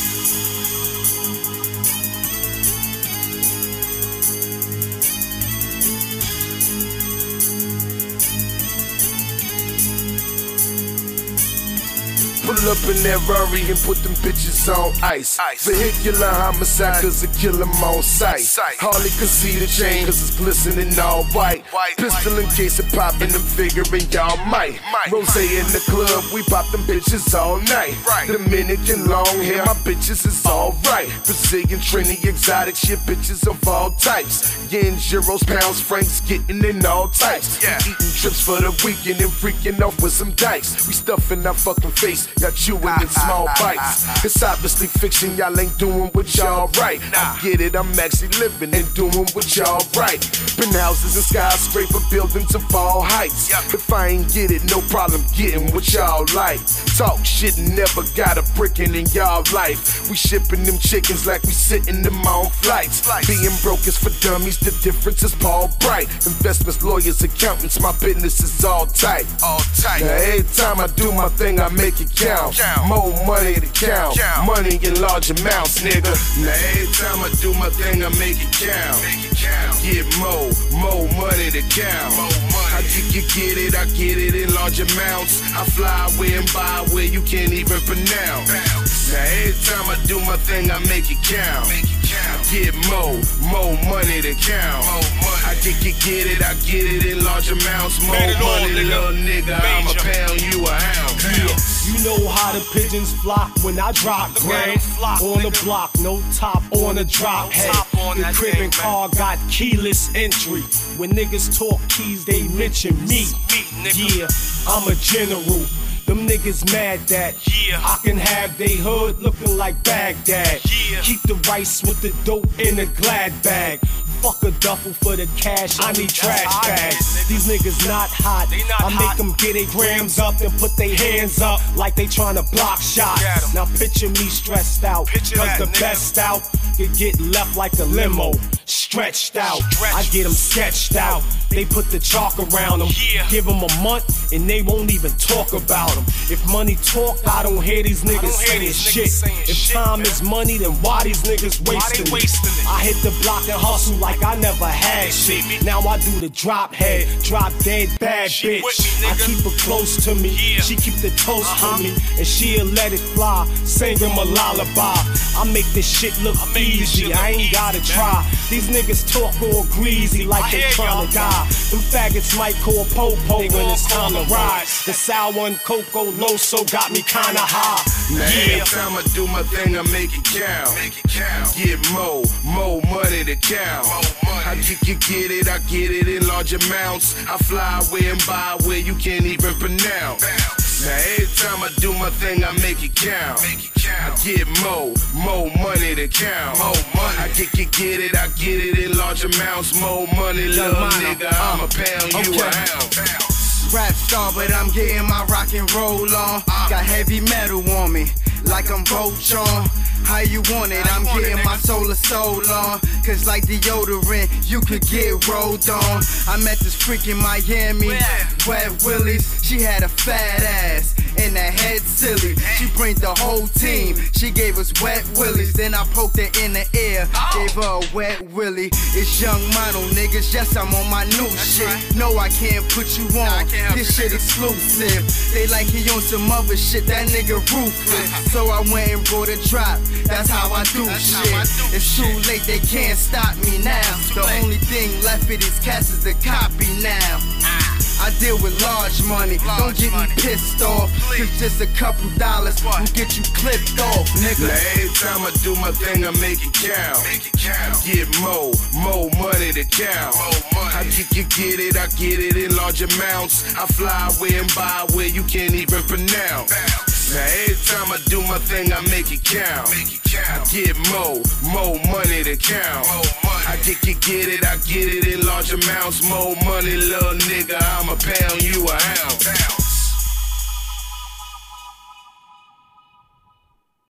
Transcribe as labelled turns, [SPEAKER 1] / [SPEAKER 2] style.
[SPEAKER 1] Pull up in that Rari and put them bitches on ice. Vehicular homicide cause it kill them on sight. Hardly could see the chain cause it's glistening all white. Pistol in case it poppin', I'm figuring y'all might. Rose in the club, we pop them bitches all night. Dominican long hair, my bitches is alright. Brazilian, Trini, exotic shit, bitches of all types. Yens, euros, pounds, francs, getting in all types. Eating trips for the weekend and freaking off with some dice. We stuffing our fucking face, y'all chewing in small bites. It's obviously fiction, y'all ain't doing what y'all right. I get it, I'm actually living and doing what y'all right. Penthouses and skyscraper buildings of all heights. If I ain't get it, no problem getting what y'all like. Talk shit and never got a brickin' in y'all life. We shipping them chickens like we sitting them on flights. Being broke is for dummies, the difference is Paul Bright. Investments, lawyers, accountants, my business is all tight. Now every time I do my thing, I make it count. More money to count, money in large amounts, nigga. Now every time I do my thing, I make it count. Get more money to count. I get it, I get it in large amounts. I fly away and buy where you can't even pronounce. Now every time I do my thing, I make it count. Get more money to count. I get it, I get it in large amounts. More money, little nigga, I'ma pound you a hound.
[SPEAKER 2] You know how the pigeons flock when I drop grand. On the block, no top on the drop head. The crib and car got keyless entry. When niggas talk keys, they mention me. Yeah, I'm a general. Them niggas mad that I can have they hood looking like Baghdad. Keep the rice with the dope in a glad bag. Fuck a duffel for the cash, I need trash bags. These niggas not hot, I make them get their grams up and put their hands up like they tryna block shots. Now picture me stressed out, cause the best out could get left like a limo, stretched out. I get them sketched out, they put the chalk around them. Give them a month and they won't even talk about them. If money talk, I don't hear these niggas saying shit. If time is money, then why these niggas wasting it? I hit the block and hustle like I never had shit. Now I do the drop head, drop dead bad bitch. I keep her close to me, she keep the toast for me, and she'll let it fly, singing my lullaby. I make this shit look easy, I ain't gotta try. These niggas talk all greasy like they tryna die. Them faggots might call po-po when it's time to ride. The sour and cocoa loso got me kinda high.
[SPEAKER 1] Now every time I do my thing, I make it count. Get more money to count. I get it, I get it in large amounts. I fly away and buy where you can't even pronounce. Now every time I do my thing, I make it count. I get more money to count. I get it, I get it in large amounts. More money, little nigga, I'ma pound you a hound.
[SPEAKER 3] Rap star, but I'm getting my rock and roll on. Got heavy metal on me, like I'm Voltron. How you want it? I'm getting my soul on. Cause like deodorant, you could get rolled on. I met this freak in Miami, Wet Willies. She had a fat ass and a head silly. She bring the whole team. She gave us Wet Willies. Then I poked her in the ear, gave her a Wet Willie. It's Young Mono, niggas. Yes, I'm on my new shit. No, I can't put you on. This shit exclusive. They like he on some other shit. That nigga ruthless. So I went and brought a drop. That's how I do shit. It's too late, they can't stop me now. The only thing left for these cats is the copy now. I deal with large money, don't get me pissed off. Cause just a couple dollars will get you clipped off, nigga.
[SPEAKER 1] Now every time I do my thing, I make it count. Get more money to count. I get it, I get it in large amounts. I fly away and buy where you can't even pronounce. Now every time I do my thing, I make it count. I get more money to count. I get it, I get it in large amounts. More money, little nigga, I'ma pound you a hound.